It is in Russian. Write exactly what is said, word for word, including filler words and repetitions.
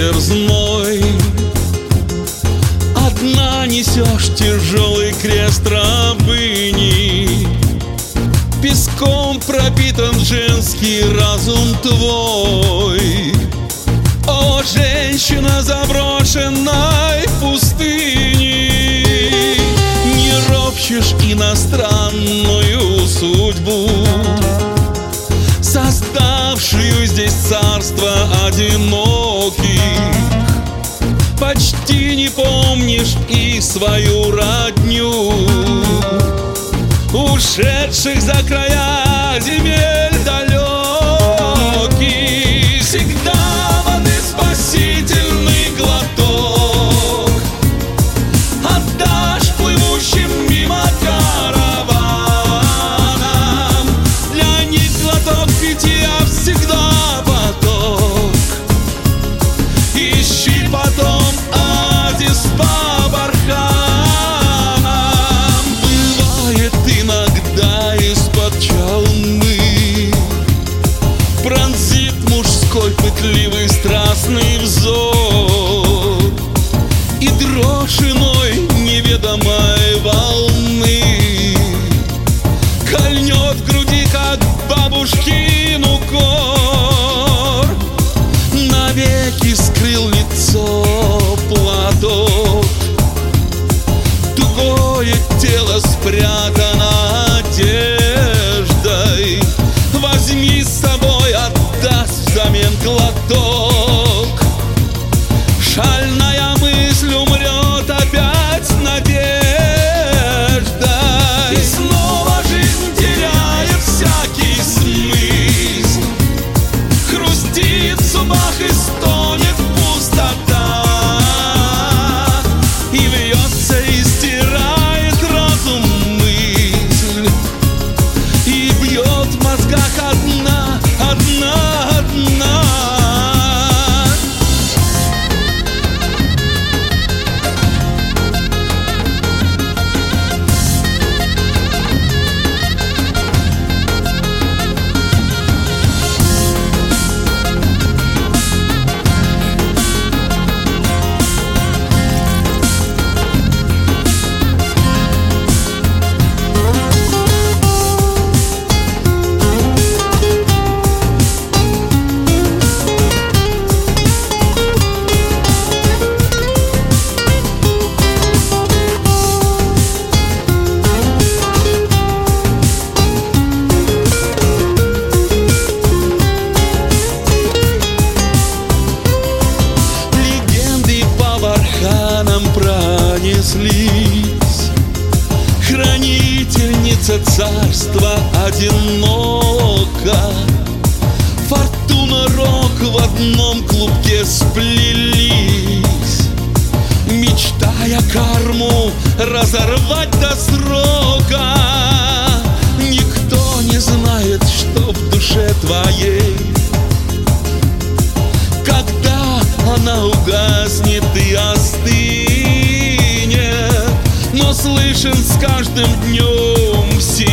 ветер зной. Одна несешь тяжелый крест рабыни, песком пропитан женский разум твой. О, женщина заброшенной пустыни, не ропщешь иностранную судьбу, создавшую здесь царство одиноких. Почти не помнишь и свою родню, ушедших за края земель далеких. Всегда воды спасительный глоток отдашь плывущим мимо караванам. Для них глоток питья всегда поток. Ищи потом оазис по барханам. Бывает иногда из-под челны пронзит мужской пытливый страстный взор, и дрожь иной неведомой волны кольнет в груди, как бабушкин укор. Навеки скрыл лицо платок, тугое тело спрятано одеждой. Возьми с собой, отдаст взамен глоток. Шальная мысль умрет опять надеждой, и снова жизнь теряет всякий смысл, хрустит в зубах и стонет пустота, и вьется и стирает разум мысль, и бьет в мозгах одна, одна, одна. Пронеслись. Хранительница царства одинока, фортуна, рок в одном клубке сплелись, мечтая карму разорвать до срока. Никто не знает, что в душе твоей, когда она угаснет и остынет. Но слышен с каждым днем все